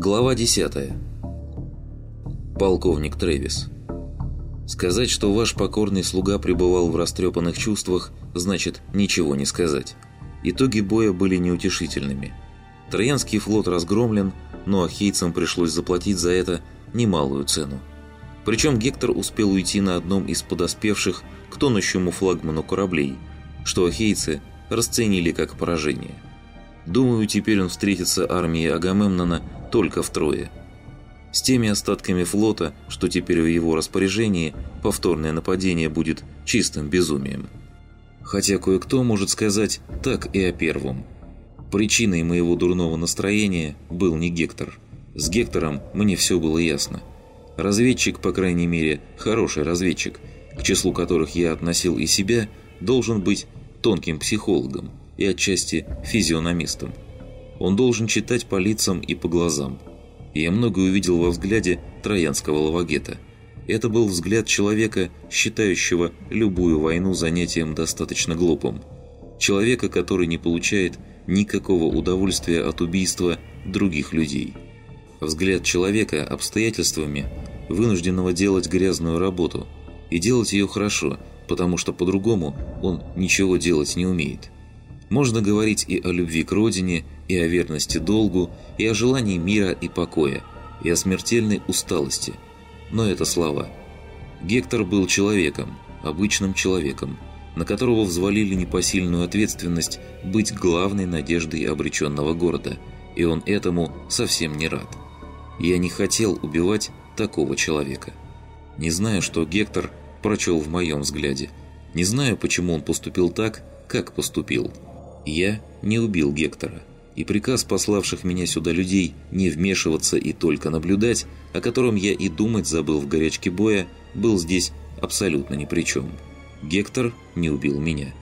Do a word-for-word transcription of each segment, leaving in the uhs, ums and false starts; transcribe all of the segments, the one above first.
Глава десятая. Полковник Трэвис. Сказать, что ваш покорный слуга пребывал в растрепанных чувствах, значит ничего не сказать. Итоги боя были неутешительными. Троянский флот разгромлен, но ахейцам пришлось заплатить за это немалую цену. Причем Гектор успел уйти на одном из подоспевших к тонущему флагману кораблей, что ахейцы расценили как поражение. Думаю, теперь он встретится армией Агамемнона только втрое. С теми остатками флота, что теперь в его распоряжении, повторное нападение будет чистым безумием. Хотя кое-кто может сказать так и о первом. Причиной моего дурного настроения был не Гектор. С Гектором мне все было ясно. Разведчик, по крайней мере, хороший разведчик, к числу которых я относил и себя, должен быть тонким психологом и отчасти физиономистом. Он должен читать по лицам и по глазам. Я многое увидел во взгляде троянского лавагета. Это был взгляд человека, считающего любую войну занятием достаточно глупым. Человека, который не получает никакого удовольствия от убийства других людей. Взгляд человека, обстоятельствами вынужденного делать грязную работу. И делать ее хорошо, потому что по-другому он ничего делать не умеет. Можно говорить и о любви к родине, и о верности долгу, и о желании мира и покоя, и о смертельной усталости. Но это слова. Гектор был человеком, обычным человеком, на которого взвалили непосильную ответственность быть главной надеждой обреченного города, и он этому совсем не рад. Я не хотел убивать такого человека. Не знаю, что Гектор прочел в моем взгляде. Не знаю, почему он поступил так, как поступил. Я не убил Гектора, и приказ пославших меня сюда людей не вмешиваться и только наблюдать, о котором я и думать забыл в горячке боя, был здесь абсолютно ни при чем. Гектор не убил меня.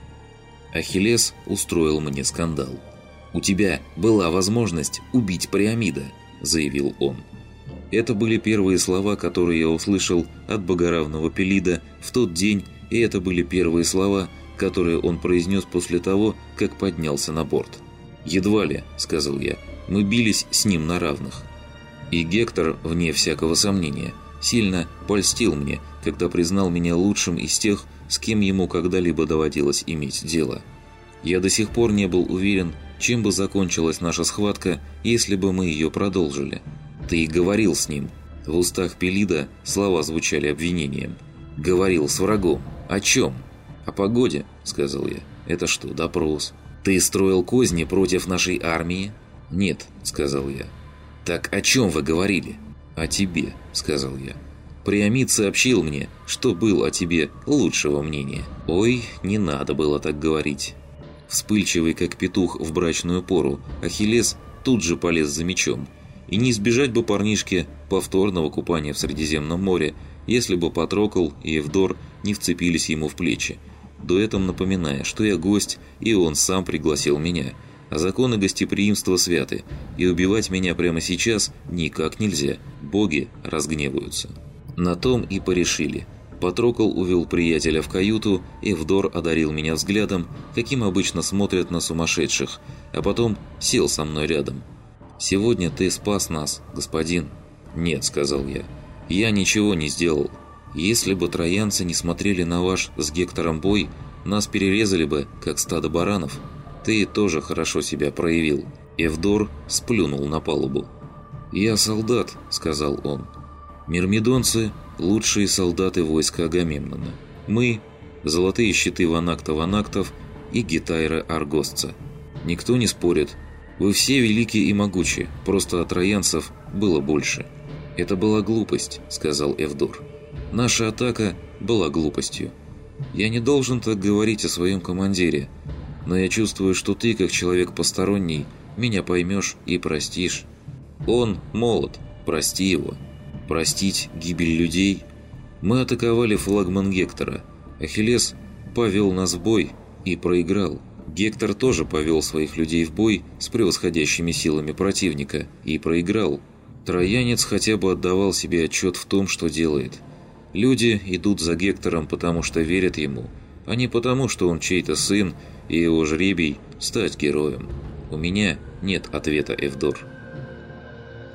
Ахиллес устроил мне скандал. «У тебя была возможность убить Приамида», – заявил он. Это были первые слова, которые я услышал от богоравного Пелида в тот день, и это были первые слова, которые он произнес после того, как поднялся на борт. «Едва ли», – сказал я, – «мы бились с ним на равных». И Гектор, вне всякого сомнения, сильно польстил мне, когда признал меня лучшим из тех, с кем ему когда-либо доводилось иметь дело. Я до сих пор не был уверен, чем бы закончилась наша схватка, если бы мы ее продолжили. «Ты и говорил с ним». В устах Пелида слова звучали обвинением. «Говорил с врагом. О чем?» «О погоде», — сказал я. «Это что, допрос?» «Ты строил козни против нашей армии?» «Нет», — сказал я. «Так о чем вы говорили?» «О тебе», — сказал я. «Приамид сообщил мне, что был о тебе лучшего мнения». «Ой, не надо было так говорить». Вспыльчивый, как петух в брачную пору, Ахиллес тут же полез за мечом. И не избежать бы парнишке повторного купания в Средиземном море, если бы Патрокл и Евдор не вцепились ему в плечи, дуэтом напоминая, что я гость, и он сам пригласил меня, а законы гостеприимства святы, и убивать меня прямо сейчас никак нельзя, боги разгневаются. На том и порешили. Патрокл увел приятеля в каюту, Евдор одарил меня взглядом, каким обычно смотрят на сумасшедших, а потом сел со мной рядом. «Сегодня ты спас нас, господин». «Нет», — сказал я, — «я ничего не сделал. Если бы троянцы не смотрели на ваш с Гектором бой, нас перерезали бы, как стадо баранов. Ты тоже хорошо себя проявил». Евдор сплюнул на палубу. «Я солдат», — сказал он. «Мирмидонцы — лучшие солдаты войска Агамемнона. Мы — золотые щиты ванакта-ванактов и гитайра-аргосца. Никто не спорит. Вы все великие и могучие, просто от троянцев было больше». «Это была глупость», — сказал Евдор. «Наша атака была глупостью. Я не должен так говорить о своем командире, но я чувствую, что ты, как человек посторонний, меня поймешь и простишь. Он молод, прости его. Простить гибель людей? Мы атаковали флагман Гектора. Ахиллес повел нас в бой и проиграл. Гектор тоже повел своих людей в бой с превосходящими силами противника и проиграл. Троянец хотя бы отдавал себе отчет в том, что делает. Люди идут за Гектором, потому что верят ему, а не потому, что он чей-то сын и его жребий стать героем. У меня нет ответа, Евдор».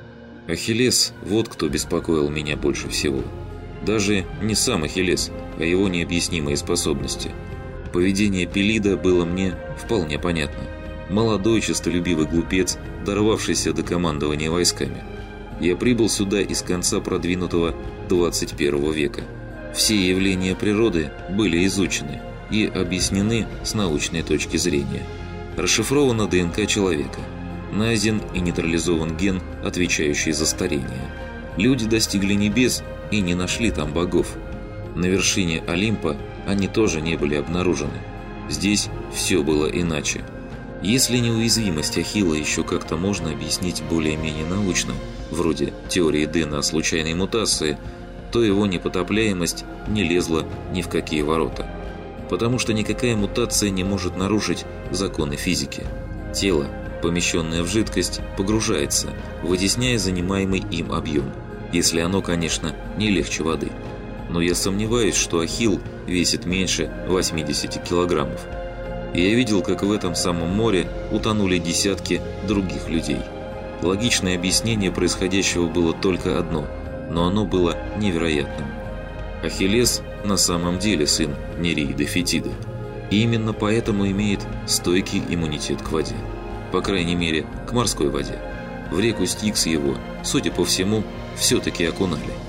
Ахиллес – вот кто беспокоил меня больше всего. Даже не сам Ахиллес, а его необъяснимые способности. Поведение Пелида было мне вполне понятно. Молодой, честолюбивый глупец, дорвавшийся до командования войсками. Я прибыл сюда из конца продвинутого двадцать первого века. Все явления природы были изучены и объяснены с научной точки зрения. Расшифрована ДНК человека. Найден и нейтрализован ген, отвечающий за старение. Люди достигли небес и не нашли там богов. На вершине Олимпа они тоже не были обнаружены. Здесь все было иначе. Если неуязвимость Ахилла еще как-то можно объяснить более-менее научно, вроде теории Дэна о случайной мутации, то его непотопляемость не лезла ни в какие ворота. Потому что никакая мутация не может нарушить законы физики. Тело, помещенное в жидкость, погружается, вытесняя занимаемый им объем, если оно, конечно, не легче воды. Но я сомневаюсь, что Ахилл весит меньше восьмидесяти килограммов. Я видел, как в этом самом море утонули десятки других людей. Логичное объяснение происходящего было только одно, но оно было невероятным. Ахиллес на самом деле сын Нереиды Фетиды, и именно поэтому имеет стойкий иммунитет к воде. По крайней мере, к морской воде. В реку Стикс его, судя по всему, все-таки окунали.